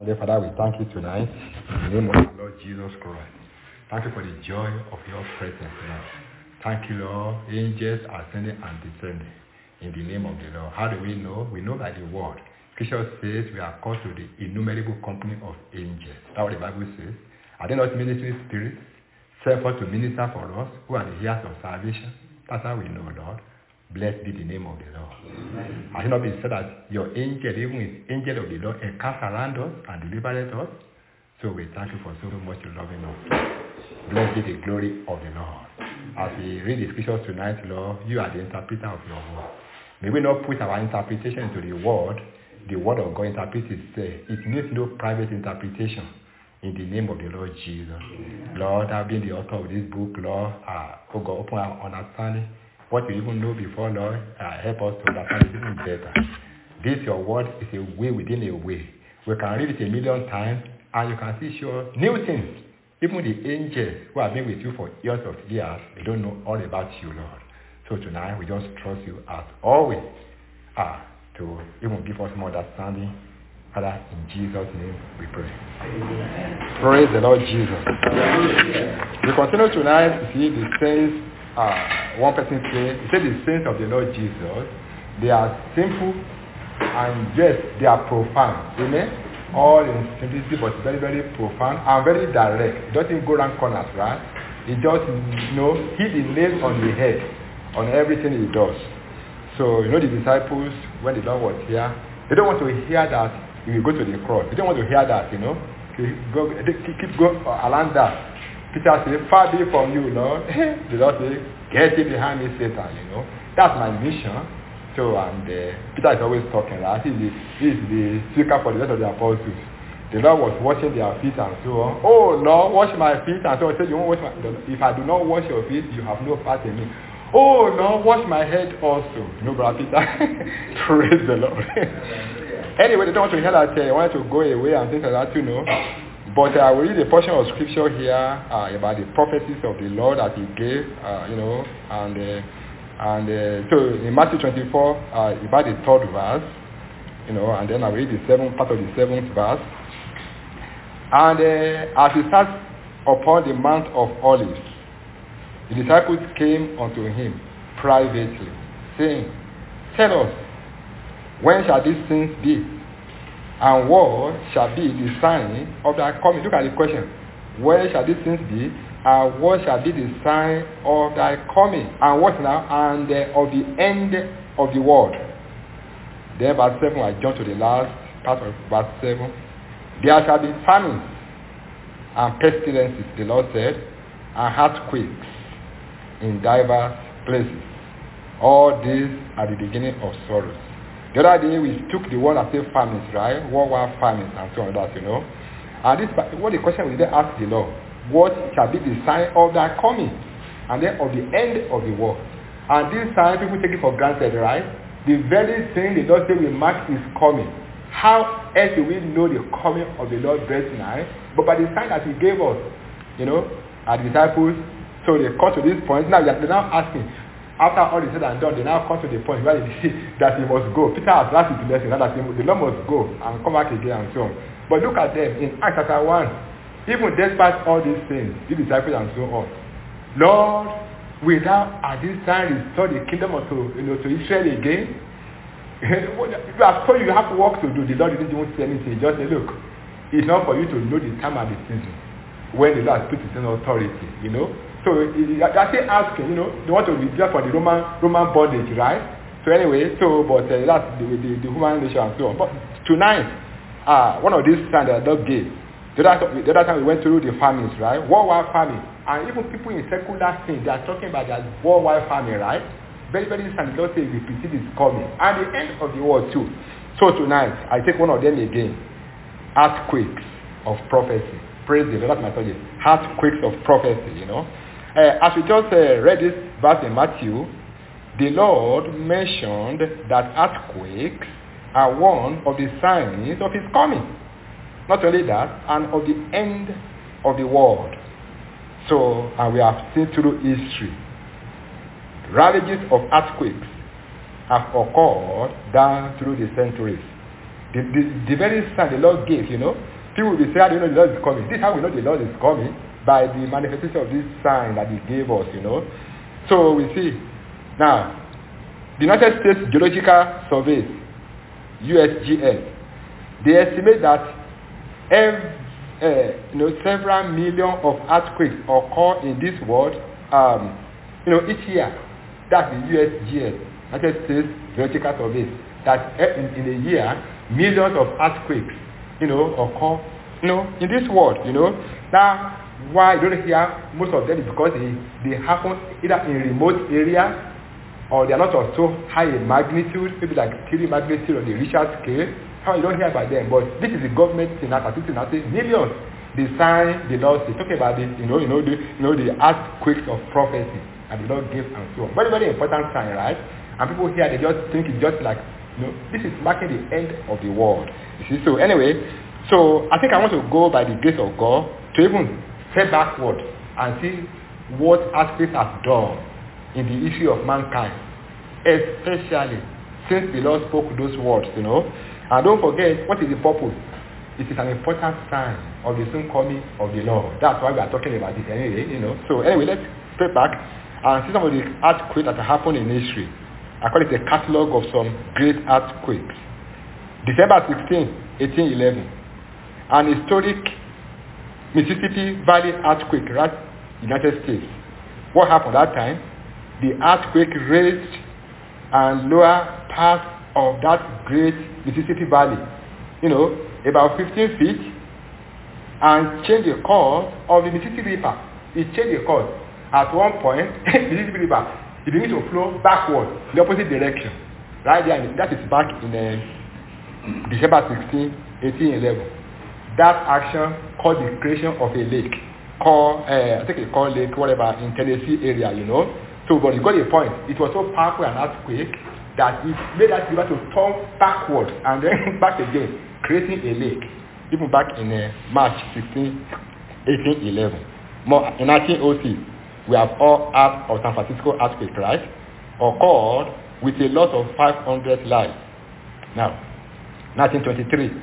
Dear Father, we thank you tonight in the name of our Lord Jesus Christ. Thank you for the joy of your presence, Lord. Thank you, Lord. Angels ascending and descending in the name of the Lord. How do we know? We know by the word. Scripture says we are called to the innumerable company of angels. That's what the Bible says. Are they not ministering spirits sent forth to minister for us who are the heirs of salvation? That's how we know, Lord. Blessed be the name of the Lord. Has it not been said that your angel, even his angel of the Lord, encamps around us and delivers us? So we thank you for so much loving us. Blessed be the glory of the Lord. As we read the scriptures tonight, Lord, you are the interpreter of your word. May we not put our interpretation into the word of God interprets itself. It needs no private interpretation. In the name of the Lord Jesus. Lord, I've been the author of this book, Lord. Oh God, open our understanding. What we even know before, Lord, help us to understand it even better. This, your word, is a way within a way. We can read it 1,000,000 times, and you can see sure new things. Even the angels who have been with you for years of years, they don't know all about you, Lord. So tonight, we just trust you as always to even give us more understanding. Father, in Jesus' name we pray. Amen. Praise the Lord Jesus. We continue tonight to see the saints. One person said, he said the saints of the Lord Jesus, they are simple and yes, they are profound. Amen? All in simplicity, but very, very profound and very direct. It doesn't go around corners, right? It just, hit the nail on the head on everything he does. So, the disciples, when the Lord was here, they don't want to hear that he will go to the cross. They don't want to hear that, Keep going around that. Peter said, far be from you, Lord. The Lord said, get it behind me, Satan, That's my mission. So, and Peter is always talking, right? He's the speaker for the rest of the apostles. The Lord was washing their feet and so on. Oh, Lord, wash my feet. And so I said, you won't wash my feet. If I do not wash your feet, you have no part in me. Oh, Lord, wash my head also. Brother Peter. Praise the Lord. Anyway, they don't want to hear that. They want to go away and things like that, But I will read a portion of scripture here about the prophecies of the Lord that he gave, so in Matthew 24, about the 3rd verse, and then I will read the 7th part of the 7th verse. And as he sat upon the Mount of Olives, the disciples came unto him privately, saying, tell us, when shall these things be? And what shall be the sign of thy coming? Look at the question. Where shall these things be? And what shall be the sign of thy coming? And what now? And of the end of the world. Then verse 7, I jump to the last part of verse 7. There shall be famines and pestilences, the Lord said, and earthquakes in diverse places. All these are the beginning of sorrows. The other day we took the one that said famines, right? Worldwide famines and so on that, And this, what the question we then ask the Lord, what shall be the sign of thy coming? And then of the end of the world. And this sign, people take it for granted, right? The very thing the Lord said will mark his coming. How else do we know the coming of the Lord best tonight? But by the sign that he gave us, our disciples, so they come to this point. Now they're now asking, after all is said and done, they now come to the point where they see that he must go. Peter has last his lesson, that the Lord must go and come back again and so on. But look at them in Acts chapter 1. Even despite all these things, the disciples and so on, Lord, will thou at this time restore the kingdom to Israel again? You have told you have work to do. The Lord didn't even say anything. He just said, look, it's not for you to know the time and the season when the Lord puts his own authority, So they're still asking, they want to withdraw from the Roman bondage, right? So anyway, but that's the human nature and so on. But tonight, one of these signs that God gave, the other time we went through the famines, right? Worldwide famine. And even people in secular things, they are talking about that worldwide famine, right? Very, very sign the Lord says the precede is coming. And the end of the world too. So tonight, I take one of them again. Earthquakes of prophecy. Praise the Lord, that's my subject. Earthquakes of prophecy, As we just read this verse in Matthew, the Lord mentioned that earthquakes are one of the signs of his coming. Not only that, and of the end of the world. So, and we have seen through history, ravages of earthquakes have occurred down through the centuries. The very sign the Lord gave, People will be saying, how do you know the Lord is coming? This is how we know the Lord is coming, by the manifestation of this sign that he gave us, So we see. Now, the United States Geological Survey, USGS, they estimate that several million of earthquakes occur in this world, each year. That's the USGS, United States Geological Survey, that in a year, millions of earthquakes, occur, in this world, Now, why you don't hear most of them is because they happen either in remote areas, or they are not of so high a magnitude, maybe like 3 magnitude on the Richter scale. How you don't hear about them? But this is the government thing, millions. The sign, the Lord, they talk about it, the earthquakes of prophecy, and the Lord gave and so on. Very, very important sign, right? And people here, they just think it's just like, this is marking the end of the world. You see, so anyway, so I think I want to go by the grace of God to even step backward and see what earthquakes have done in the history of mankind, especially since the Lord spoke those words, And don't forget, what is the purpose? It is an important sign of the soon coming of the Lord. That's why we are talking about it anyway, So anyway, let's step back and see some of the earthquakes that happened in history. I call it a catalog of some great earthquakes. December 16, 1811, an historic Mississippi Valley earthquake, right? United States. What happened that time? The earthquake raised and lower part of that great Mississippi Valley, about 15 feet, and changed the course of the Mississippi River. It changed the course. At one point, Mississippi River, it begins to flow backward, the opposite direction. Right there, that is back in December 16, 1811. That action caused the creation of a lake called, I think it's called lake, whatever, in Tennessee area, So, but you got a point. It was so powerful an earthquake that it made that river to turn backward and then back again, creating a lake. Even back in March 16, 1811. More in 1906, we have all heard of San Francisco earthquake, right? Occurred with a loss of 500 lives. Now, 1923,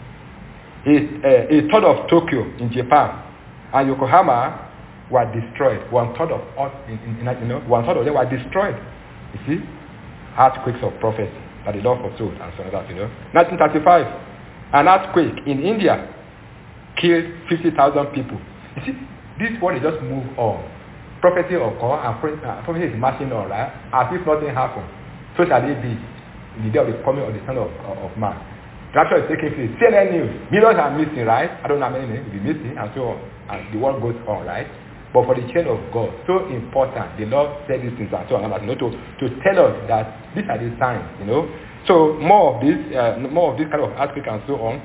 a third of Tokyo in Japan and Yokohama were destroyed. One third of them were destroyed. You see, earthquakes of prophecy that the Lord foretold and so on that. 1935, an earthquake in India killed 50,000 people. You see, this one is just move on. Prophecy occur and prophecy is marching on, right? As if nothing happened. So shall it be in the day of the coming of the Son of Man. Rapture is taking place. CNN news. Millions are missing, right? I don't know how many will be missing, and so on. And the world goes on, right? But for the chain of God, so important. The Lord said these things and so on, to tell us that these are the signs, So more of this kind of earthquake and so on.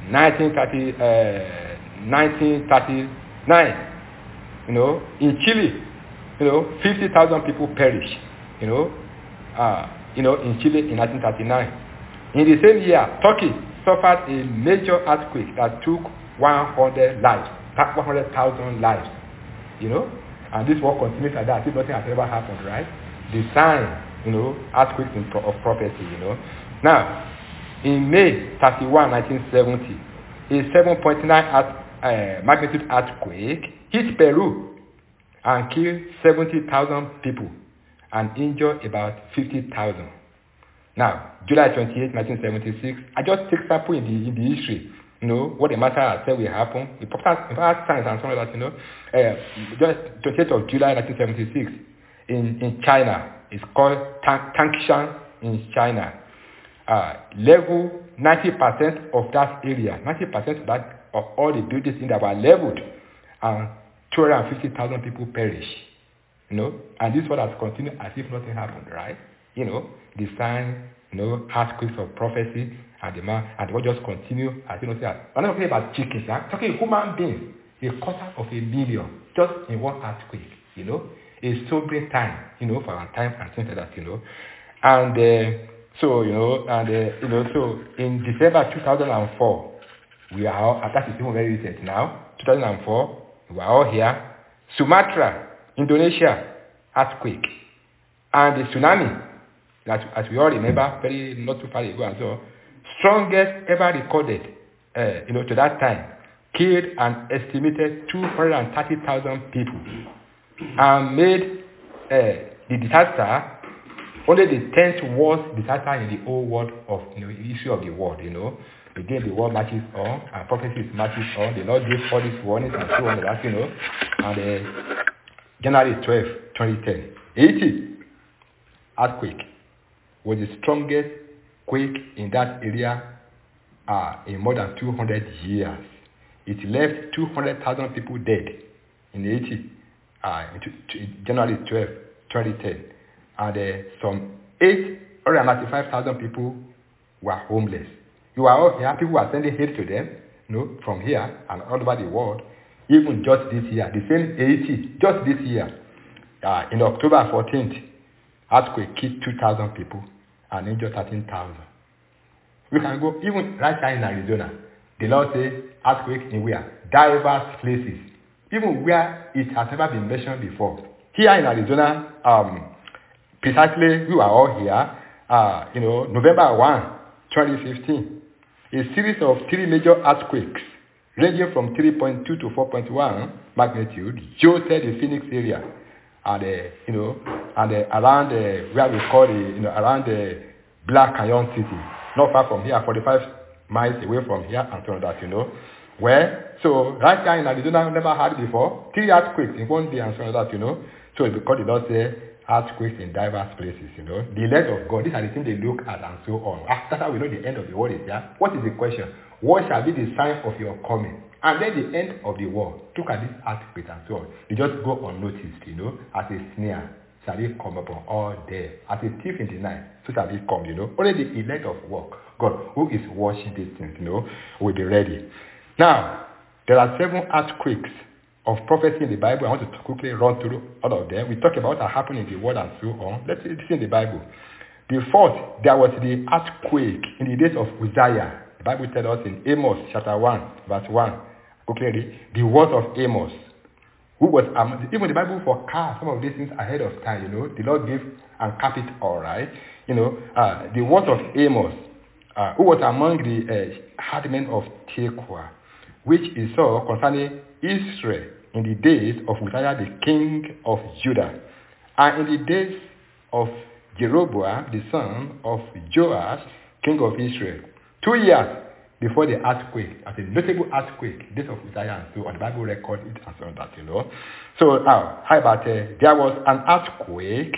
1939, in Chile, 50,000 people perished, in Chile in 1939. In the same year, Turkey suffered a major earthquake that took 100,000 lives, and this war continues like that. If nothing has ever happened, right? The sign, earthquakes of prophecy, Now, in May 31, 1970, a 7.9 magnitude earthquake hit Peru and killed 70,000 people and injured about 50,000. Now, July 28, 1976, I just take sample in the history, what the matter has said will happen. The popular science and so on like that, just 28th of July 1976 in China. It's called Tangshan in China. Level 90% of that area, 90% of all the buildings in that were leveled, and 250,000 people perish. And this one has continued as if nothing happened, right? The sign, earthquakes of prophecy, and the man, and what just continue as you know. I'm not talking about chickens, I'm talking human beings, 250,000 just in one earthquake, a sobering time, for our time and things like that, And so in December 2004, we are all, that is even very recent now, 2004, we are all here. Sumatra, Indonesia, earthquake. And the tsunami, that, as we all remember, very not too far ago and so, strongest ever recorded to that time, killed an estimated 230,000 people and made the disaster only the 10th worst disaster in the whole world of history of the world. Again, the world marches on, and prophecy marches on. The Lord gave all these warnings and so on, that, and January 12, 2010, Haiti earthquake was the strongest quake in that area in more than 200 years. It left 200,000 people dead in Haiti January 12, 2010. And some 895,000 people were homeless. You are all here. People were sending hate to them, from here and all over the world. Even just this year, the same Haiti, just this year, in October 14th, earthquake killed 2,000 people and injured 13,000. We can go even right here in Arizona. The Lord says earthquake in where? Diverse places, even where it has never been mentioned before. Here in Arizona, precisely, we are all here, November 1, 2015, a series of 3 major earthquakes ranging from 3.2 to 4.1 magnitude jolted the Phoenix area and, around where we call around the Black Canyon City, not far from here, 45 miles away from here, and so on that, so right here in Arizona, we never had before, 3 earthquakes in one day, and so on that, so it's because the Lord said, earthquakes in diverse places, The elect of God, these are the things they look at and so on. That's how we know the end of the world is there. What is the question? What shall be the sign of your coming? And then the end of the world. Look at this earthquake and so on. They just go unnoticed, as a snare shall it come upon all day. As a thief in the night, so shall it come, Only the elect of God, who is watching these things, will be ready. Now, there are 7 earthquakes of prophecy in the Bible. I want to quickly run through all of them. We talk about what happened in the world and so on. Let's see this in the Bible. The first, there was the earthquake in the days of Uzziah. The Bible tells us in Amos chapter 1, verse 1. Quickly read. The words of Amos, who was, even the Bible forecast some of these things ahead of time, The Lord gave and kept it all right. The words of Amos, who was among the herdmen of Tekoa, which he saw concerning Israel in the days of Uzziah the king of Judah, and in the days of Jeroboam the son of Joash king of Israel, 2 years before the earthquake, as a notable earthquake, days of Uzziah and so on. The Bible records it and so on that, So now, how about there was an earthquake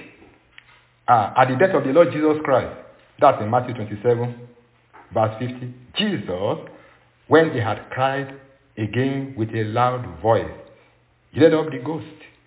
at the death of the Lord Jesus Christ. That's in Matthew 27, verse 50. Jesus, when he had cried again with a loud voice, he led up the ghost.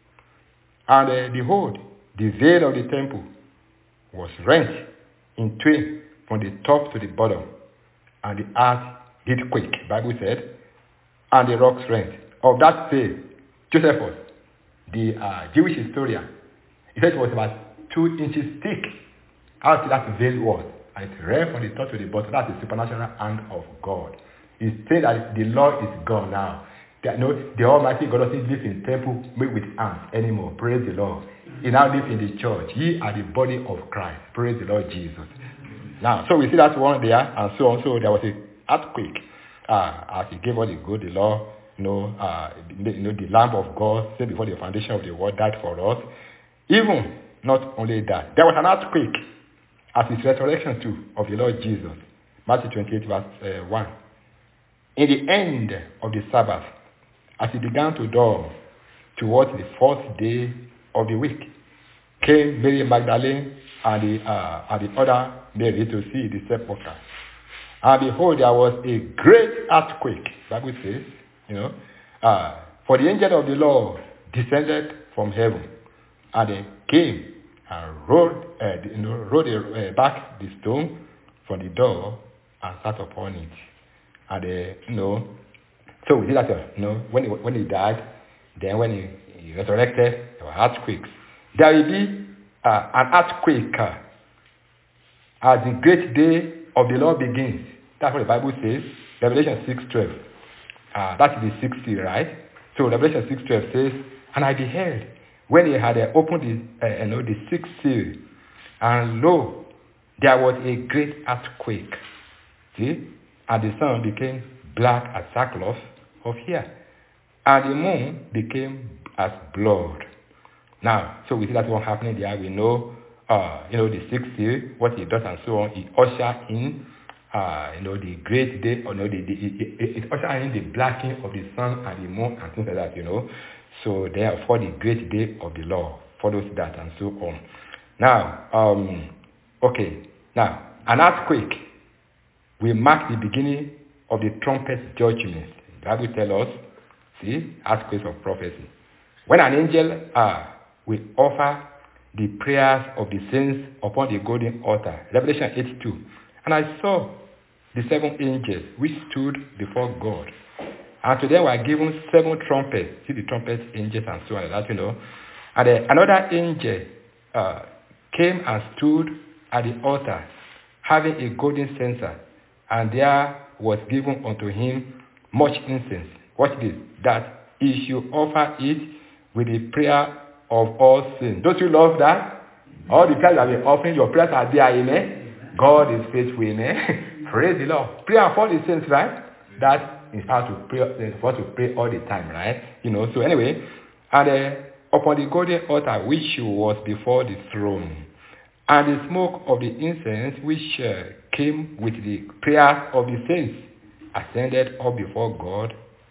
And behold, the veil of the temple was rent in twain from the top to the bottom, and the earth did quake, Bible said, and the rocks rent. Of that veil, Josephus, the Jewish historian, he said it was about 2 inches thick. How that veil was, and it ran from the top to the bottom. That's the supernatural hand of God. He said that the law is gone now. The Almighty God doesn't live in temple made with hands anymore. Praise the Lord. He now lives in the church. Ye are the body of Christ. Praise the Lord Jesus. Now, so we see that one there, and so on. So there was an earthquake. As he gave us the good, the law, the Lamb of God, said before the foundation of the world, died for us. Even not only that, there was an earthquake at his resurrection too of the Lord Jesus. Matthew 28, verse 1. In the end of the Sabbath, as it began to dawn towards the 4th day of the week, came Mary Magdalene and the other Mary to see the sepulchre. And behold, there was a great earthquake. The Bible says, for the angel of the Lord descended from heaven, and they came and rolled back the stone from the door and sat upon it. And so we did that. When he died, then when he resurrected, there were earthquakes. There will be an earthquake as the great day of the Lord begins. That's what the Bible says. Revelation 6:12. That is the 6th seal, right? So Revelation 6:12 says, and I beheld when he had opened the 6th seal, and lo, there was a great earthquake. See? And the sun became black as sackcloth of hair, and the moon became as blood. Now, so we see that one happening there. We know, the sixth seal, what he does and so on. He ushers in, the great day, it ushers in the blacking of the sun and the moon and things like that, So therefore, the great day of the Lord follows that and so on. Now, now, an earthquake will mark the beginning of the trumpet judgment. The Bible tells us, see, earthquakes of prophecy. When an angel will offer the prayers of the saints upon the golden altar. Revelation 8:2. And I saw the 7 angels which stood before God. And to them were given 7 trumpets. See the trumpet angels and so on, that And another angel came and stood at the altar, having a golden censer. And there was given unto him much incense. Watch this. That he should offer it with the prayer of all sin. Don't you love that? All the prayers that we're offering, your prayers are there, amen? God is faithful, amen? Praise the Lord. Prayer for the saints, right? That is how to pray, for us to pray all the time, right? So anyway, and upon the golden altar which was before the throne, and the smoke of the incense which came with the prayers of the saints ascended up before God,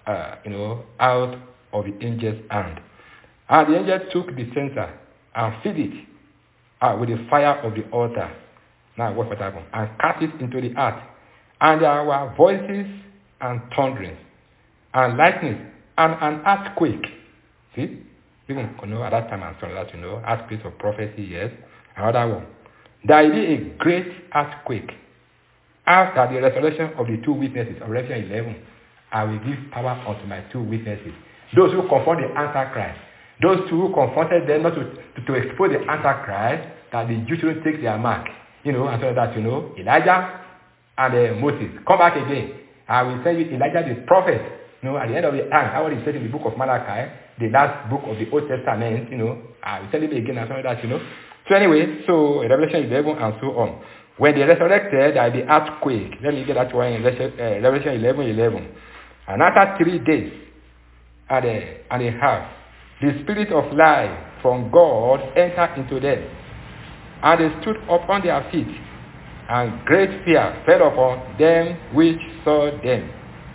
out of the angel's hand. And the angel took the censer and filled it with the fire of the altar. Now what happened? And cast it into the earth. And there were voices and thunderings and lightning and an earthquake. See? Even at that time and so on, that earthquakes of prophecy, yes. Another one. There will be a great earthquake. After the resurrection of the 2 witnesses of Revelation 11, I will give power unto my 2 witnesses. Those who confront the Antichrist. Those 2 who confronted them not to expose the Antichrist, that the Jews shouldn't take their mark. And so that, Elijah and Moses. Come back again. I will send you Elijah the prophet. At the end of the time, I already said in the book of Malachi, the last book of the Old Testament, I will tell you again and so that, So anyway, so Revelation 11 and so on. When they resurrected, there will be earthquake. Let me get that one in Revelation 11:11. And after 3 days and a half, the spirit of life from God entered into them. And they stood upon their feet, and great fear fell upon them which saw them.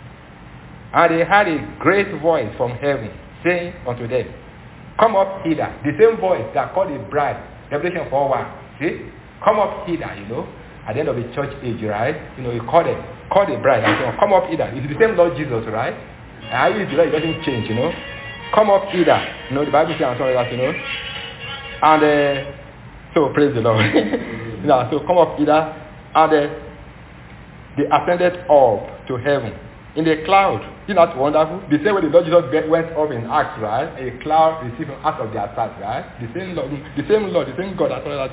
And they heard a great voice from heaven, saying unto them, Come up hither. The same voice that called the bride, Revelation 4:1. See? Come up hither, at the end of the church age, right? You call the bride and say, Come up hither. It's the same Lord Jesus, right? And it doesn't change, Come up hither. The Bible says and so that, And so praise the Lord. So come up hither. And they ascended up to heaven in a cloud. Isn't that wonderful? The same way the Lord Jesus went up in Acts, right? A cloud received him out of their sight, right? The same Lord, the same God, that's all that,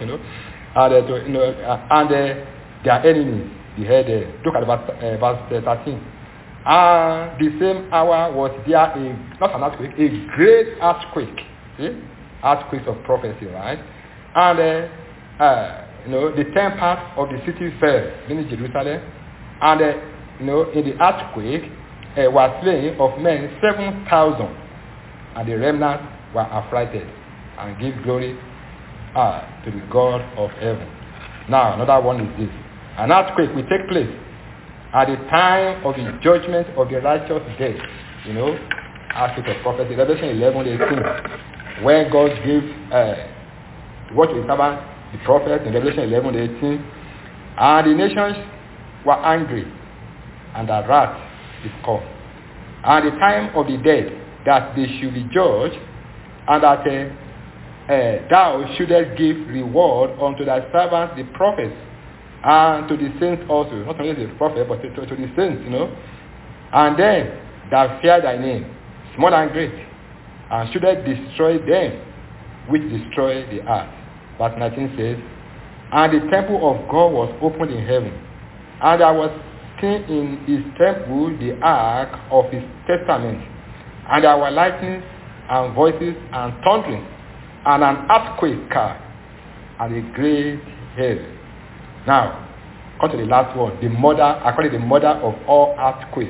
And their enemies, look at verse 13. And the same hour was there not an earthquake, a great earthquake. See? Earthquakes of prophecy, right? And the 10 parts of the city fell, meaning Jerusalem. And in the earthquake were slain of men 7,000, and the remnant were affrighted and give glory to the God of heaven. Now another one is this: an earthquake will take place at the time of the judgment of the righteous dead. Earthquake of prophecy, Revelation 11:18, when God gives what we servant the prophet in Revelation 11:18, and the nations were angry, and the wrath is come, and the time of the dead that they should be judged, and that thou shouldest give reward unto thy servants the prophets, and to the saints also, not only the prophet, but to the saints, and them that fear thy name, small and great, and shouldest destroy them which destroy the earth. Verse 19 says, And the temple of God was opened in heaven, and there was seen in his temple the ark of his testament, and there were lightnings and voices and thundering, and an earthquake, and a great hail. Now, come to the last one. I call it the mother of all earthquakes.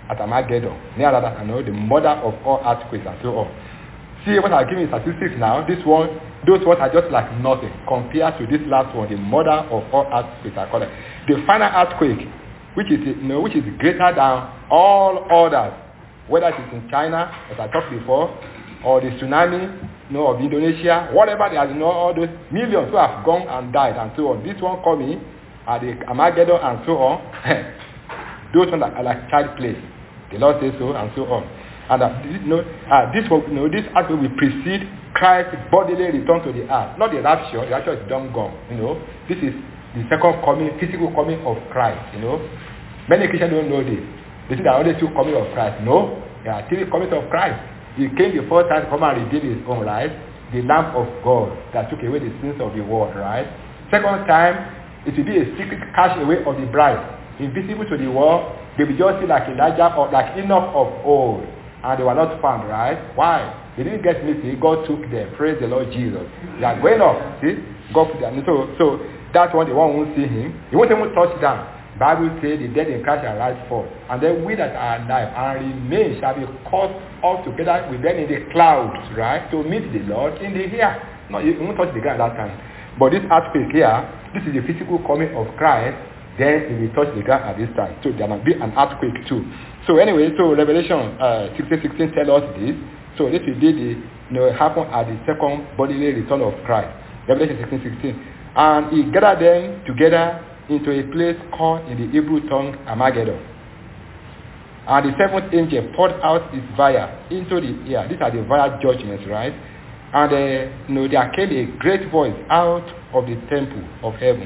at Armageddon, near that, the mother of all earthquakes and so on. See what I'm giving statistics now. Those ones are just like nothing compared to this last one, the mother of all earthquakes. I call it the final earthquake, which is greater than all others, whether it is in China, as I talked before, or the tsunami, of Indonesia, whatever. There are all those millions who have gone and died and so on. This one coming at the Armageddon and so on. Those ones are like child play. The Lord says so and so on. And this earthquake will precede Christ's bodily return to the earth. Not the rapture. The rapture is done gone. This is the second coming, physical coming of Christ. Many Christians don't know this. They think there are only two coming of Christ. No, there are three comings of Christ. He came the first time to come and redeem his own life, the Lamb of God that took away the sins of the world, right? Second time, it will be a secret cash away of the bride, invisible to the world. They will just see like Elijah or like Enoch of old. And they were not found, right? Why? They didn't get missing. God took them. Praise the Lord Jesus. They are going up. See? God put them. So that's why the one won't see him. He won't even touch down. Bible says the dead in Christ shall rise forth. And then we that are alive and remain shall be caught up together with them in the clouds, right? To meet the Lord in the air. No, you won't touch the ground at that time. But this earthquake here, this is the physical coming of Christ. Then he will touch the ground at this time. So there must be an earthquake too. So anyway, Revelation 16:16 tells us this. So this will be happen at the second bodily return of Christ. Revelation 16:16. And he gathered them together into a place called in the Hebrew tongue Armageddon. And the seventh angel poured out his vial into the air. These are the vial judgments, right? And there came a great voice out of the temple of heaven,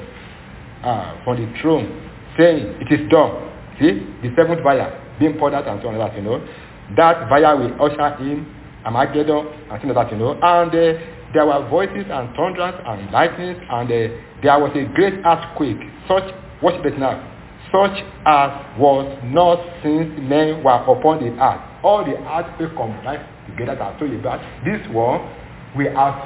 from the throne, saying, "It is done." See, the seventh vial being poured out and so on that, That vial will usher in Armageddon and so that, And there were voices and thunders and lightnings, and there was a great earthquake, watch this now, such as was not since men were upon the earth. All the earthquakes combined together that I told you about. This one, we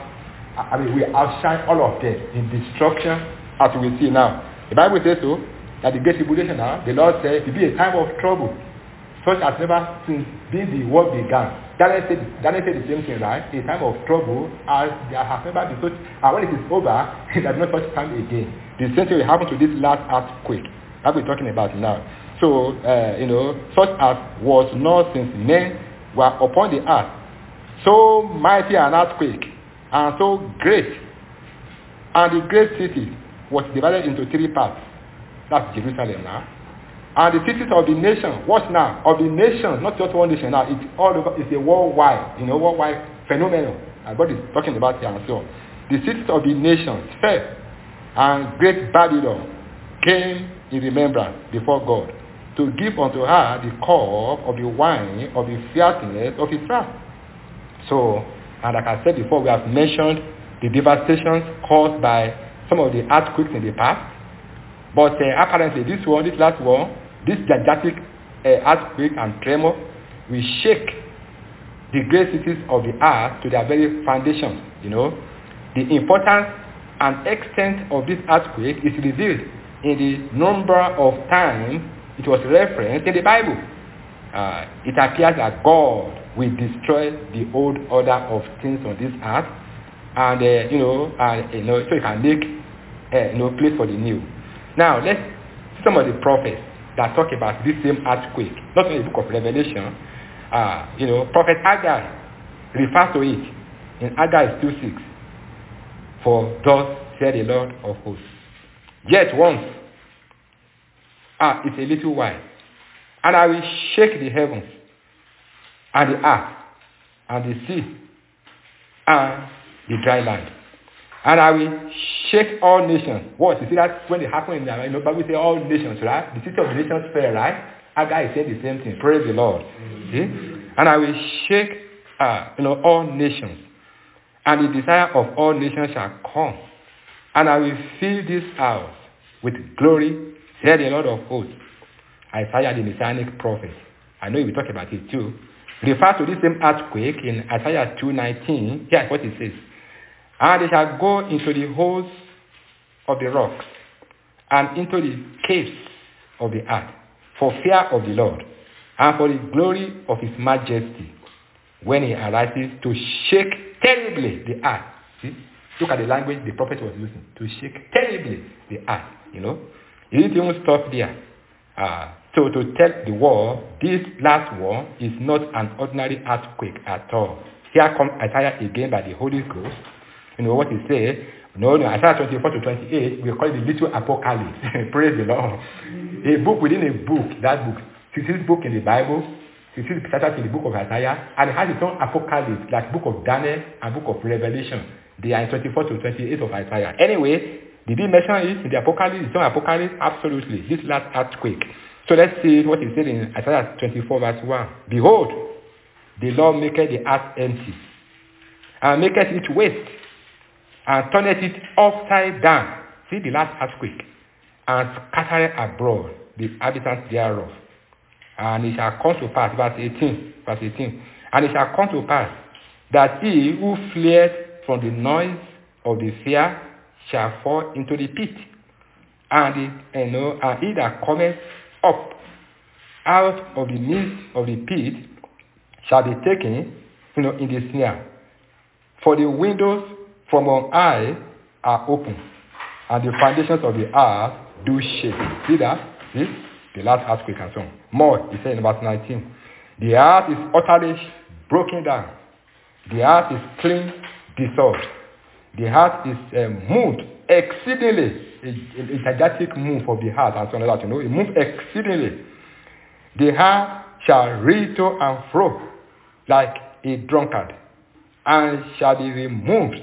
outshine all of them in destruction, as we see now. The Bible says so, that the great tribulation now, the Lord said, it will be a time of trouble, such as never since the world began. Daniel said the same thing, right? A time of trouble, as there has never been such, and when it is over, there is no such time again. The same thing will happen to this last earthquake that we're talking about now. So, such as was not since men were upon the earth. So mighty an earthquake, and so great. And the great city was divided into three parts. That's Jerusalem now. And the cities of the nation, what now? Of the nation, not just one nation now, it's all over, it's a worldwide, worldwide phenomenon. And God is talking about here and so on. The cities of the nations fell, and great Babylon came in remembrance before God, to give unto her the cup of the wine of the fierceness of his wrath. So, and like I said before, we have mentioned the devastations caused by some of the earthquakes in the past. But apparently this last one, this gigantic earthquake and tremor will shake the great cities of the earth to their very foundations. The importance and extent of this earthquake is revealed in the number of times it was referenced in the Bible. It appears that God will destroy the old order of things on this earth, and so it can make place for the new. Now let's see some of the prophets that talk about this same earthquake. Not in the book of Revelation. Prophet Haggai refers to it in Haggai 2:6. For thus said the Lord of hosts, yet once, it's a little while, and I will shake the heavens and the earth and the sea and the dry land. And I will shake all nations. What? You see that when it happened in the Bible, say all nations, right? The city of the nations fell, right? Haggai is saying the same thing. Praise the Lord. See? And I will shake, all nations. And the desire of all nations shall come. And I will fill this house with glory, said the Lord of hosts. Isaiah the Messianic prophet. I know you will talk about it too. Refer to this same earthquake in Isaiah 2:19. Here's what it says. And they shall go into the holes of the rocks and into the caves of the earth for fear of the Lord and for the glory of his majesty, when he arises to shake terribly the earth. See? Look at the language the prophet was using. To shake terribly the earth, He didn't even stop there. So to tell the world, this last one is not an ordinary earthquake at all. Here comes Isaiah again by the Holy Ghost. What he says? No, Isaiah 24 to 28, we call it the little apocalypse. Praise the Lord. A book within a book, that book. 16th book in the Bible, 16th chapter in the book of Isaiah, and it has its own apocalypse, like book of Daniel and book of Revelation. They are in 24 to 28 of Isaiah. Anyway, did he mention it in the apocalypse? It's not apocalypse? Absolutely. This last earthquake. So let's see what he said in Isaiah 24 verse 1. Behold, the Lord maketh the earth empty, and maketh it waste, and turneth it upside down. See the last earthquake. And scattereth abroad the inhabitants thereof. And it shall come to pass, verse 18, and it shall come to pass that he who fleeth from the noise of the fear shall fall into the pit, and he that cometh up out of the midst of the pit shall be taken, in the snare. For the windows from on high are open, and the foundations of the earth do shake. See that? See? The last earthquake and so on. More, he said in verse 19. The earth is utterly broken down. The earth is clean dissolved. The heart is moved exceedingly. A gigantic move of the heart and so on. It moves exceedingly. The heart shall reach to and fro like a drunkard, and shall be removed,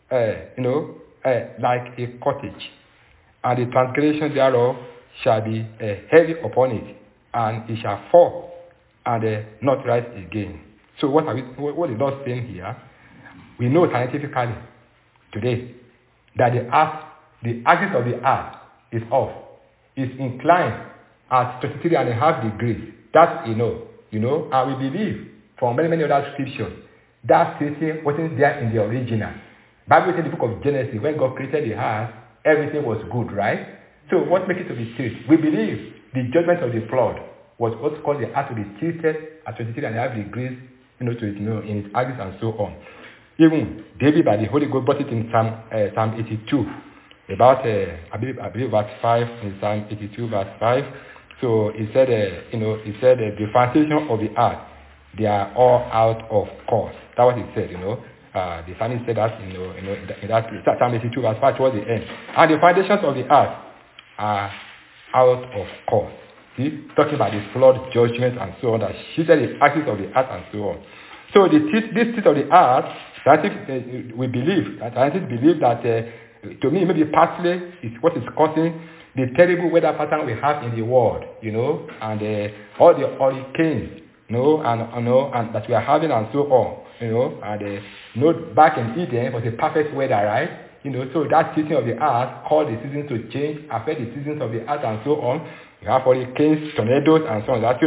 like a cottage. And the transgression thereof shall be heavy upon it, and it shall fall and not rise again. So what is Lord saying here? We know scientifically today that the axis of the earth is off. It's inclined at 23.5 degrees. That and we believe from many other scriptures that situation wasn't there in the original. Bible says in the book of Genesis, when God created the earth, everything was good, right? So what makes it to be true? We believe the judgment of the flood was what's called the earth to be tilted at 23.5 degrees, in its axis and so on. Even David by the Holy Ghost brought it in Psalm 82, about I believe verse 5 in Psalm 82 verse 5. So he said, the foundation of the earth, they are all out of course. That's what he said, The psalmist said that, in that Psalm 82 verse 5 towards the end. And the foundations of the earth are out of course. See, talking about the flood judgment and so on, that shifted the axis of the earth and so on. So this teeth of the earth, scientists believe that, to me, maybe partly is what is causing the terrible weather pattern we have in the world, and all the hurricanes, and that we are having and so on, and back in Eden was a perfect weather, right? So that season of the earth caused the seasons to change, affect the seasons of the earth and so on. You have hurricanes, tornadoes, and so on. That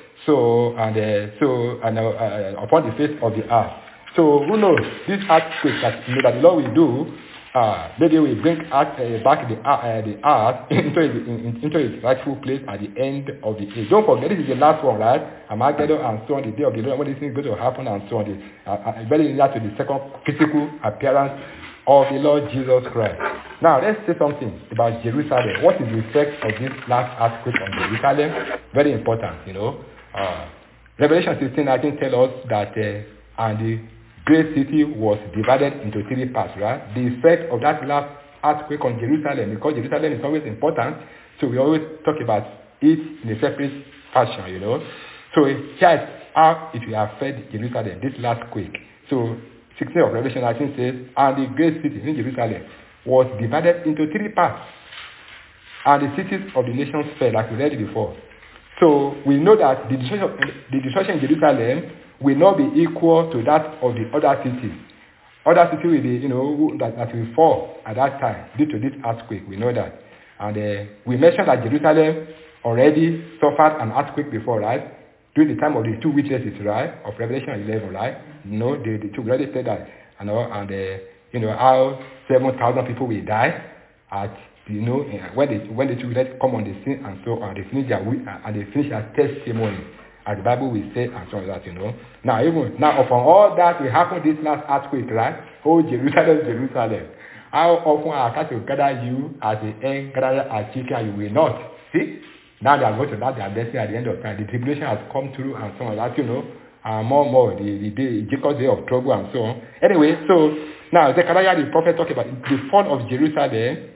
upon the face of the earth. So who knows? This earthquake that that the Lord will do, maybe we bring back the earth into its rightful place at the end of the age. Don't forget, this is the last one, right? Armageddon and so on, the day of the Lord, when this thing is going to happen and so on. Very similar to the second physical appearance of the Lord Jesus Christ. Now, let's say something about Jerusalem. What is the effect of this last earthquake on Jerusalem? Very important, Revelation 16:19 tells us that and the great city was divided into 3 parts, right? The effect of that last earthquake on Jerusalem, because Jerusalem is always important, so we always talk about it in a separate fashion, So here is how it will affect Jerusalem, this last quake. So 16 of Revelation 19 says, and the great city in Jerusalem was divided into 3 parts, and the cities of the nations fell, like we read it before. So we know that the destruction in Jerusalem will not be equal to that of the other cities. Other cities will be, that will fall at that time due to this earthquake. We know that. And we mentioned that Jerusalem already suffered an earthquake before, right? During the time of the 2 witnesses, right? Of Revelation 11, right? The 2 already said that, how 7,000 people will die at, when the 2 witnesses come on the scene and so on. They finish their testimony. as the Bible will say, and so on that, Now, upon all that will happen this last earthquake, right? Oh, Jerusalem, Jerusalem. How often I have to gather you as the end gather as chicken, you will not. See? Now they are going to have their blessing at the end of time. The tribulation has come through and so on, that, and more, the day, Jacob's day of trouble and so on. Anyway, so now Zechariah the prophet talking about the fall of Jerusalem,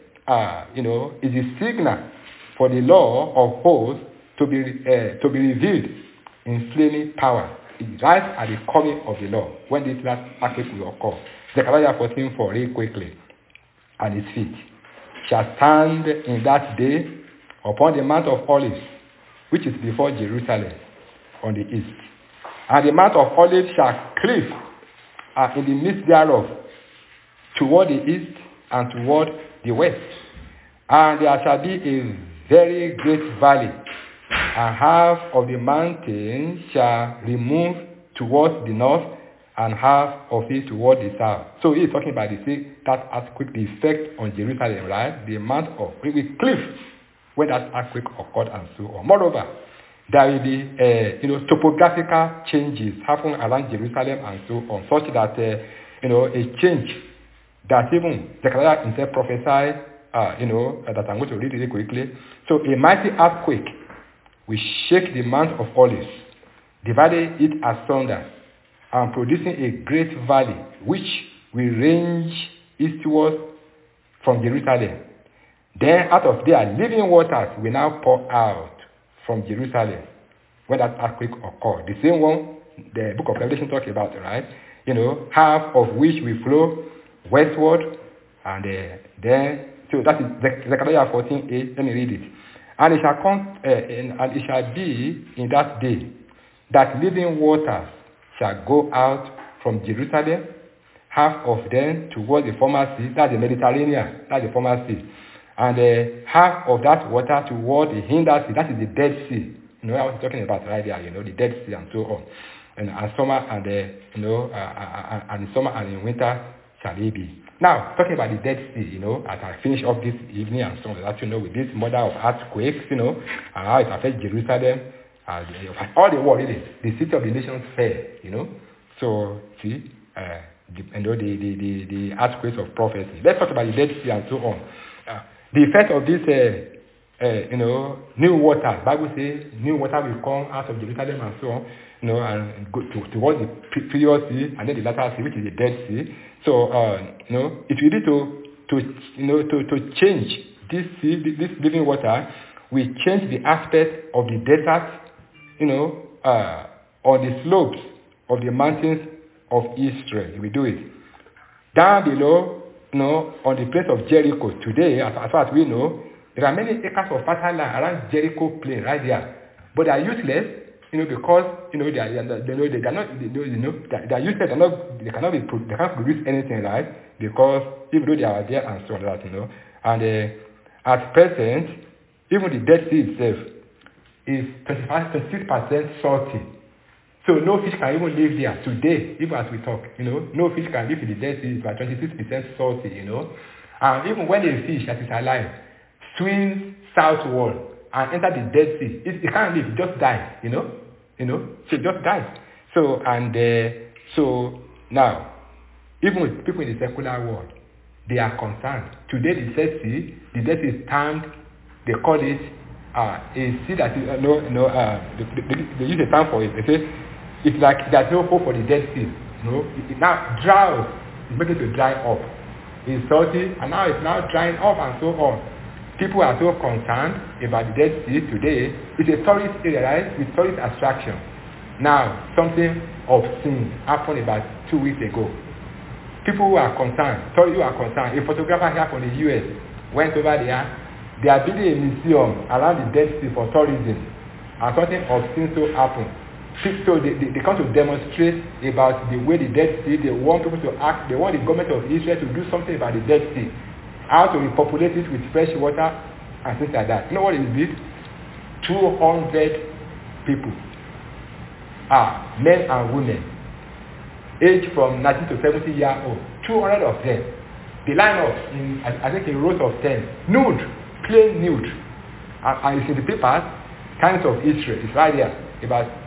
is a signal for the law of hosts to be revealed in flaming power. It right at the coming of the Lord when this last earthquake will occur. Zechariah 14:4, real quickly. And his feet shall stand in that day upon the Mount of Olives, which is before Jerusalem, on the east. And the Mount of Olives shall cleave in the midst thereof, toward the east and toward the west. And there shall be a very great valley, and half of the mountain shall remove towards the north, and half of it toward the south. So he's talking about that earthquake, the effect on Jerusalem, right? The amount of cliff when that earthquake occurred and so on. Moreover, there will be topographical changes happen around Jerusalem and so on, such that a change that even Zechariah himself prophesied, that I'm going to read really quickly. So a mighty earthquake will shake the Mount of Olives, dividing it asunder, and producing a great valley, which will range eastward from Jerusalem. Then out of there, living waters will now pour out from Jerusalem when that earthquake occurred. The same one the book of Revelation talks about, right? Half of which will flow westward, and then, so that is Zechariah 14:8. Let me read it. And it shall come, and it shall be in that day that living waters shall go out from Jerusalem, half of them toward the former sea, that's the Mediterranean, that's the former sea, and half of that water toward the hinder sea, that is the Dead Sea. I was talking about right there, the Dead Sea and so on. And summer and and in summer and in winter shall it be. Now, talking about the Dead Sea, as I finish up this evening and so on, that with this mother of earthquakes, and how it affects Jerusalem, all the world, really, the city of the nations fell, So, see, the earthquakes of prophecy. Let's talk about the Dead Sea and so on. The effect of this, new water. Bible says new water will come out of Jerusalem and so on, and go towards the previous sea and then the latter sea, which is the Dead Sea. So, it will need to change this sea, this living water. We change the aspect of the desert, on the slopes of the mountains of Israel. We do it. Down below, on the place of Jericho, today, as far as we know, there are many acres of fertile land around Jericho plain right there. But they are useless, because, they are not, they are useless, they can't produce anything, right? Because even though they are there and so on, that, And at present, even the Dead Sea itself is 26% salty. So no fish can even live there today, even as we talk, no fish can live in the Dead Sea. It's about 26% salty, And even when a fish that is alive swims southward and enter the Dead Sea, it can't live, it just dies, so it just dies. So, so now, even with people in the secular world, they are concerned. Today the Dead Sea is termed, they call it a sea that is, they use a term for it. They say, it's like there's no hope for the Dead Sea. It now drought is making it to dry up. It's salty, and now it's now drying up and so on. People are so concerned about the Dead Sea today. It's a tourist area, right? With tourist attraction. Now, something obscene happened about 2 weeks ago. People who are concerned, a photographer here from the US went over there. They are building a museum around the Dead Sea for tourism, and something obscene so happened. So they come to demonstrate about the way the Dead Sea, they want people to act, they want the government of Israel to do something about the Dead Sea, how to repopulate it with fresh water and things like that. You know what it is? 200 people, men and women, aged from 19 to 70 years old, 200 of them. They line up in, I think, in rows of 10, nude, plain nude, and it's in the papers, Times of Israel, it's right there, about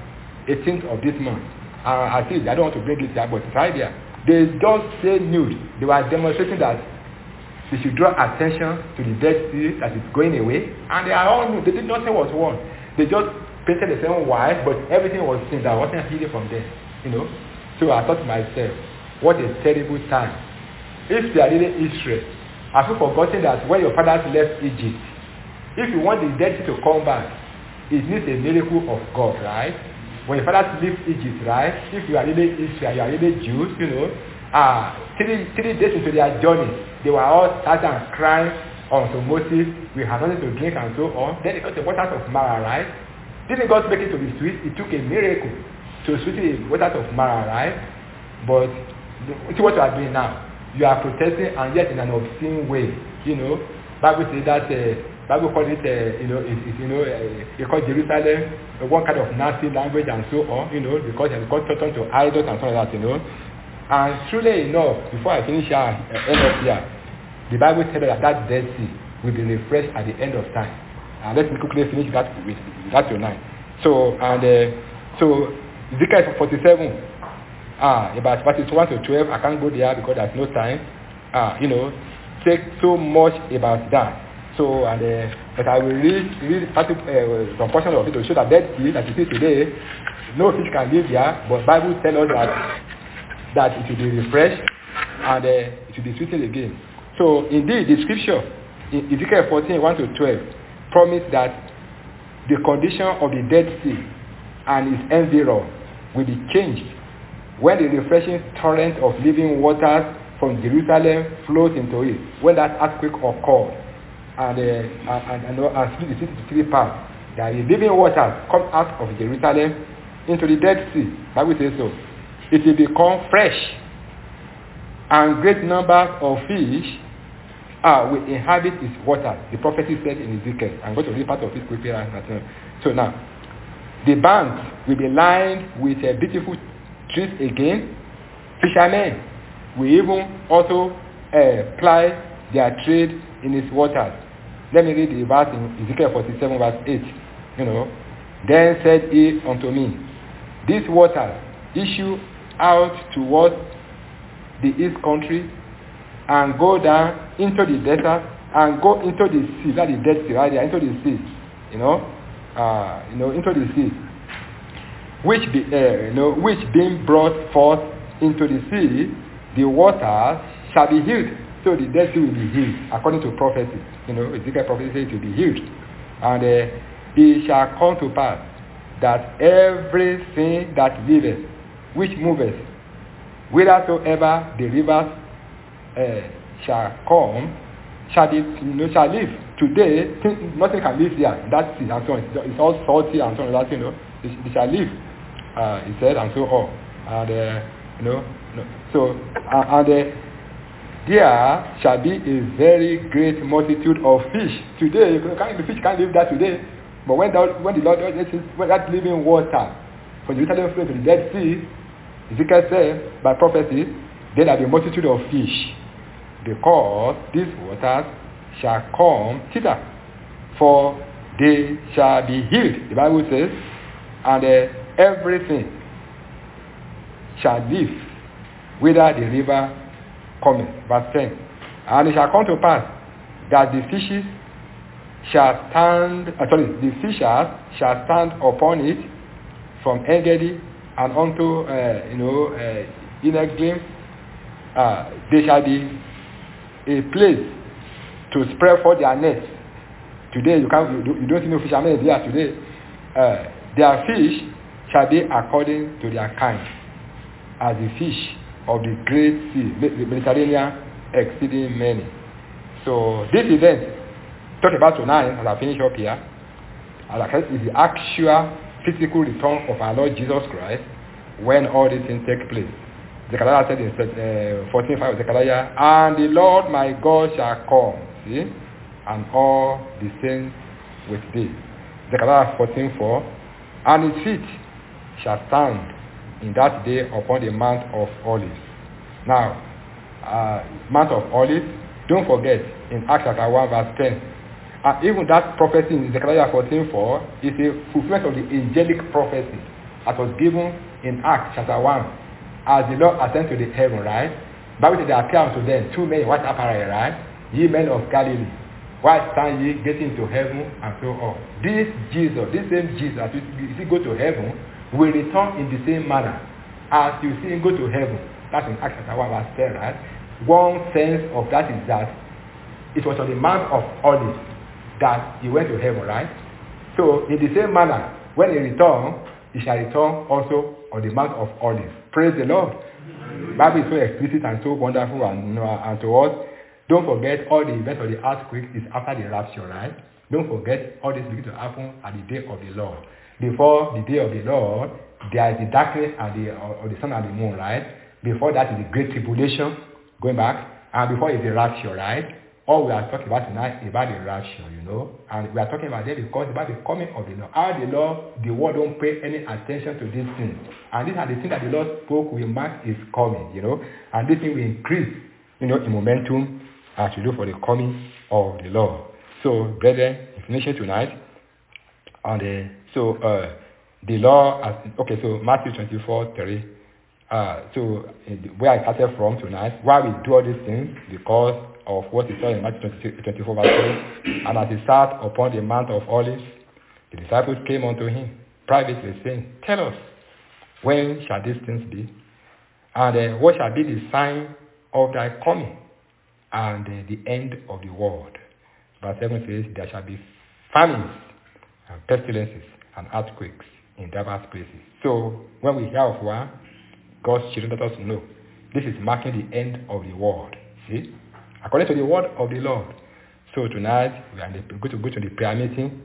18th of this month. I think I don't want to bring it here, but it's right there. They just say nude. They were demonstrating that they should draw attention to the Dead Sea that is going away, and they are all nude. They did not say was one. They just painted the same white, but everything was seen. That wasn't hidden from them, you know. So I thought to myself, what a terrible time. If they are really Israel, have you forgotten that when your fathers left Egypt, if you want the Dead Sea to come back, it needs a miracle of God, right? When your fathers left Egypt, right? If you are really Israel, you are really Jews, you know, 3 days into their journey, they were all sad and crying unto Moses, we have nothing to drink and so on. Then they got the waters of Mara, right? Didn't God make it to be sweet? It took a miracle to sweeten the waters of Mara, right? But see what you are doing now. You are protesting, and yet in an obscene way, you know. Bible says that Bible calls it, they call Jerusalem one kind of nasty language and so on, you know, because it got turned to idols and so on like that, you know. And truly enough, before I finish here, end of here, the Bible tells us that Dead Sea will be refreshed at the end of time. And let me quickly finish that with that tonight. So Ezekiel 47, about verses 1 to 12, I can't go there because there's no time. You know, take so much about that. So but I will read some portion of it to show that Dead Sea that you see today, no fish can live there, but Bible tells us that it will be refreshed and it will be sweetened again. So indeed, the scripture in Ezekiel 14, 1 to 12 promised that the condition of the Dead Sea and its environ will be changed when the refreshing torrent of living waters from Jerusalem flows into it. When that earthquake occurred and split the city to 3 parts, the living waters come out of Jerusalem into the Dead Sea. Bible says so. It will become fresh, and great numbers of fish will inhabit its waters. The prophecy said in Ezekiel. I'm going to read part of it quickly. So now, the banks will be lined with beautiful trees again. Fishermen will even also ply their trade in its waters. Let me read the verse in Ezekiel 47 verse 8. You know, then said he unto me, these waters issue out towards the east country and go down into the desert and go into the sea, that is the Dead Sea right there, into the sea, into the sea, which being brought forth into the sea, the waters shall be healed. So the Dead Sea will be healed according to prophecy. Ezekiel prophecy says it will be healed, and it shall come to pass that everything that liveth, which moveth, whithersoever the rivers shall come, shall live. Today, nothing can live there. That sea and so on. It's all salty and so on. That they shall live. He said, and so on. And there shall be a very great multitude of fish. Today, the fish can't live there today. But when the Lord, when that living water from Jerusalem flows to the Dead Sea, Ezekiel said by prophecy, there shall be a multitude of fish, because these waters shall come thither, for they shall be healed, the Bible says, and everything shall live whither the river cometh. Verse 10. And it shall come to pass that the fishers shall stand upon it from En-gedi and unto Eneglaim. There shall be a place to spread for their nets. Today you don't see no fishermen there today. Their fish shall be according to their kind, as the fish of the great sea, the Mediterranean, exceeding many. So this event talked about tonight, as I finish up here, is the actual physical return of our Lord Jesus Christ when all these things take place. Zechariah said in 14:5 of Zechariah, and the Lord my God shall come, see, and all the saints with thee. Zechariah 14:4, and his feet shall stand in that day upon the Mount of Olives. Now, Mount of Olives, don't forget, in Acts chapter 1 verse 10, even that prophecy in Zechariah 14:4 is a fulfillment of the angelic prophecy. that was given in Acts chapter 1, as the Lord ascended to the heaven, right? Bible said there appeared unto them 2 men in white apparel, right? Ye men of Galilee, why stand ye getting to heaven and so on? This Jesus, this same Jesus, as you see go to heaven, will return in the same manner as you see him go to heaven. That's in Acts chapter 1 verse 10, right? One sense of that is that it was on the Mount of Olives that he went to heaven, right? So in the same manner, when he returns, he shall return also on the Mount of Olives. Praise the Lord. The Bible is so explicit and so wonderful and to us. Don't forget all the events of the earthquake is after the rapture, right? Don't forget all this begin to happen at the day of the Lord. Before the day of the Lord, there is the darkness and the sun and the moon, right? Before that is the great tribulation, going back, and before is the rapture, right? All we are talking about tonight is about the rapture, and we are talking about that because about the coming of the Lord. How the world don't pay any attention to these things, and these are the things that the Lord spoke will mark is coming, and this thing will increase, in momentum as we look for the coming of the Lord. So, brethren, information tonight, and the law. So Matthew 24:3. So where I started from tonight, why we do all these things, because of what he saw in Matthew 24 verse 3. And as he sat upon the Mount of Olives, the disciples came unto him privately, saying, Tell us, when shall these things be? And what shall be the sign of thy coming and the end of the world? Verse 7 says, There shall be famines and pestilences and earthquakes in diverse places. So when we hear of one, God's children let us know this is marking the end of the world. See? According to the word of the Lord. So tonight we are going to go to the prayer meeting.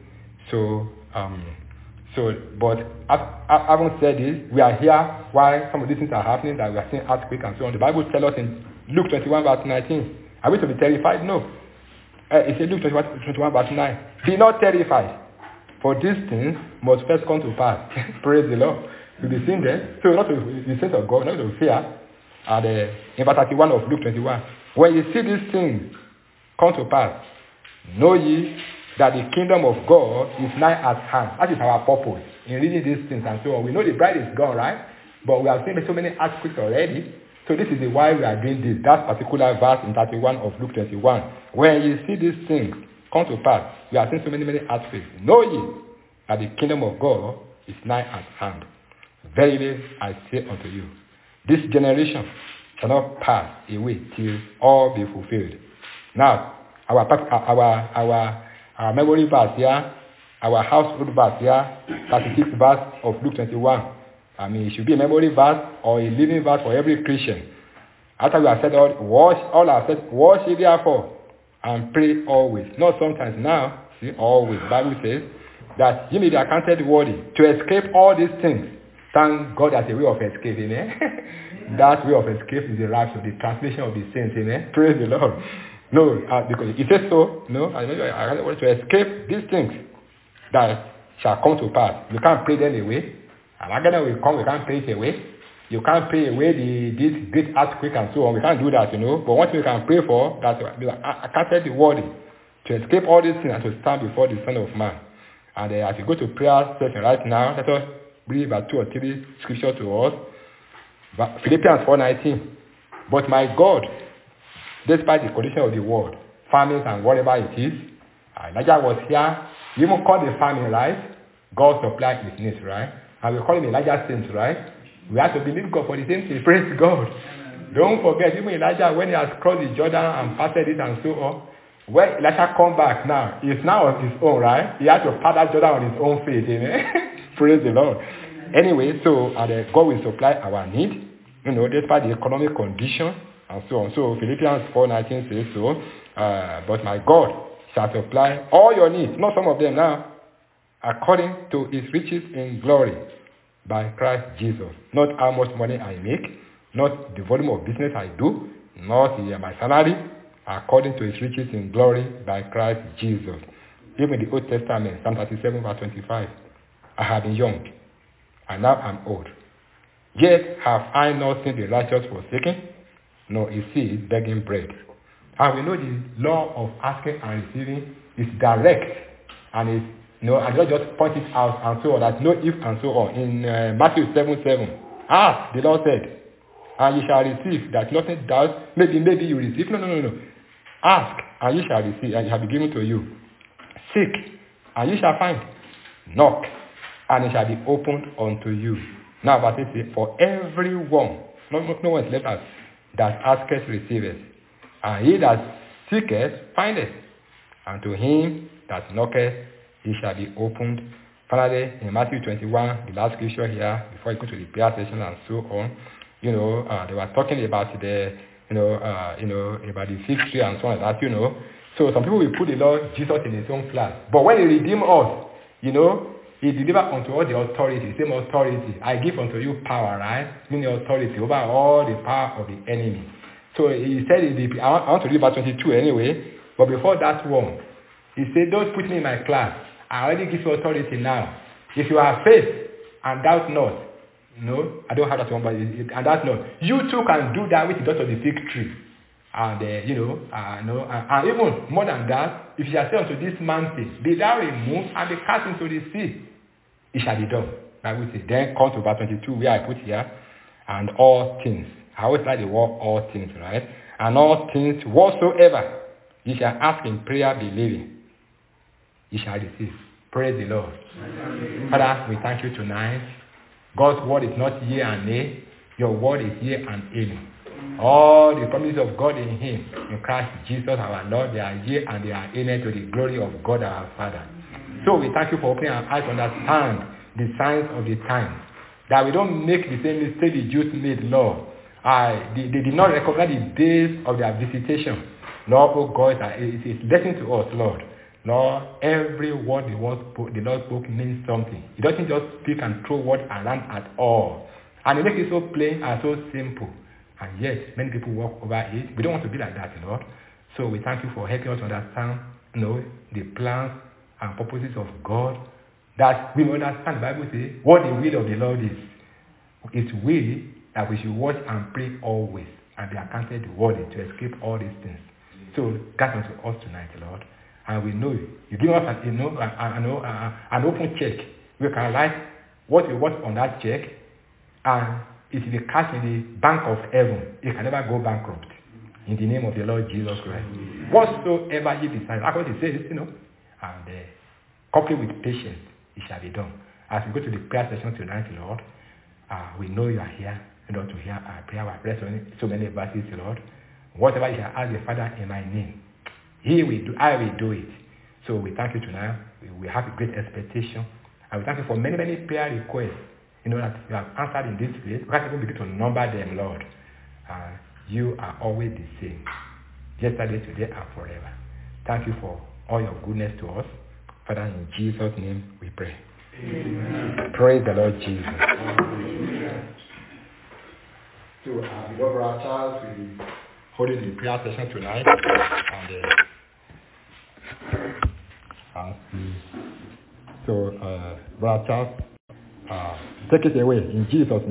But having said this, we are here while some of these things are happening, that we are seeing earthquake and so on. The Bible tells us in Luke 21 verse 19. Are we to be terrified? No. It says Luke 21 verse 9. Be not terrified, for these things must first come to pass. Praise the Lord. You'll be seen there. So not to the sense of God, not to fear. And in verse 31 of Luke 21, when you see these things come to pass, know ye that the kingdom of God is nigh at hand. That is our purpose in reading these things and so on. We know the bride is gone, right? But we have seen so many earthquakes already. So this is the why we are doing this. That particular verse in 31 of Luke 21. When you see these things come to pass, we have seen so many earthquakes. Know ye that the kingdom of God is nigh at hand. Verily I say unto you, this generation shall not pass away till all be fulfilled. Now, our memory verse here, our household verse here, 36 verse of Luke 21. It should be a memory verse or a living verse for every Christian. After we have said watch ye therefore and pray always. Not sometimes, now, see, always. The Bible says that ye may be accounted worthy to escape all these things. Thank God as a way of escape, amen. That way of escape is the rapture, the translation of the saints, amen. Praise the Lord. No, because it says so, I want to escape these things that shall come to pass. You can't pray them away. And again will come, we can't pray it away. You can't pray away this great earthquake and so on. We can't do that, But one thing we can pray for, that I can't tell the worthy to escape all these things and to stand before the Son of Man. And as you go to prayer session right now, let us read about 2 or 3 scriptures to us. Philippians 4:19. But my God, despite the condition of the world, famines and whatever it is, Elijah was here. You even call the famine, right? God supplied his needs, right? And we call him Elijah saint, right? We have to believe God for the same thing. Praise God. Don't forget, even Elijah, when he has crossed the Jordan and passed it and so on, when Elijah come back now, he's now on his own, right? He has to pass that Jordan on his own faith, amen? Praise the Lord. Anyway, so God will supply our need, despite the economic condition and so on. So Philippians 4:19 says so. But my God shall supply all your needs, not some of them now, according to his riches in glory by Christ Jesus. Not how much money I make, not the volume of business I do, not my salary, according to his riches in glory by Christ Jesus. Even in the Old Testament, Psalm 37 verse 25, I have been young, and now I'm old. Yet have I not seen the righteous forsaken, nor his seed begging bread. And we know the law of asking and receiving is direct, and and the Lord just point it out and so on. There's no if and so on. In Matthew 7:7, ask, the Lord said, and you shall receive. That nothing does. Maybe you receive. No. Ask, and you shall receive, and it shall be given to you. Seek, and you shall find. Knock, and it shall be opened unto you. Now, verse 8 for everyone, no one is left out, that asketh receiveth, and he that seeketh findeth, and to him that knocketh it shall be opened. Finally, in Matthew 21, the last scripture here, before you go to the prayer session and so on, they were talking about the, about the fig tree and so on like that, So some people will put the Lord Jesus in his own class. But when he redeemed us, he delivered unto us the authority, same authority. I give unto you power, right? Meaning authority over all the power of the enemy. So he said, I want to read verse 22 anyway, but before that one, he said, don't put me in my class. I already give you authority now. If you have faith and doubt not, I don't have that one, but and doubt not, you too can do that which is just of the fig tree. And, and even more than that, if you shall say unto this mountain, be thou removed and be cast into the sea, it shall be done. Bible says, then come to verse 22 where I put here, and all things. I always like the word all things, right? And all things whatsoever you shall ask in prayer believing, you shall receive. Praise the Lord. Father, we thank you tonight. God's word is not yea and nay. Your word is yea and amen. All the promises of God in him, in Christ Jesus our Lord, they are yea and they are amen to the glory of God our Father. So we thank you for opening our eyes to understand the signs of the times, that we don't make the same mistake the Jews made, Lord. They did not recognize the days of their visitation. Lord, oh God, it is a lesson to us, Lord. Lord, every word the Lord spoke means something. He doesn't just speak and throw words around at all. And he makes it so plain and so simple. And yet, many people walk over it. We don't want to be like that, Lord. So we thank you for helping us understand, the plans and purposes of God. That we will understand, the Bible says, what the will of the Lord is. It's will that we should watch and pray always and be accounted worthy to escape all these things. So, guide unto us tonight, Lord. And we know you give us an open check. We can write what we want on that check, and it is cash in the bank of heaven. It can never go bankrupt. In the name of the Lord Jesus Christ. Whatsoever you decide, that's what it says, and coupled with patience, it shall be done. As we go to the prayer session tonight, Lord, we know you are here, Lord, to hear our prayer. We have read so many verses, Lord. Whatever you shall ask the Father in my name, I will do it. So we thank you tonight. We have a great expectation. And we thank you for many, many prayer requests, that you have answered in this place. We can't even begin to number them, Lord. You are always the same. Yesterday, today, and forever. Thank you for all your goodness to us. Father, in Jesus' name we pray. Amen. Praise the Lord Jesus. Amen. So, beloved brother Charles, we holding the prayer session tonight. And brother Charles, take it away in Jesus' name.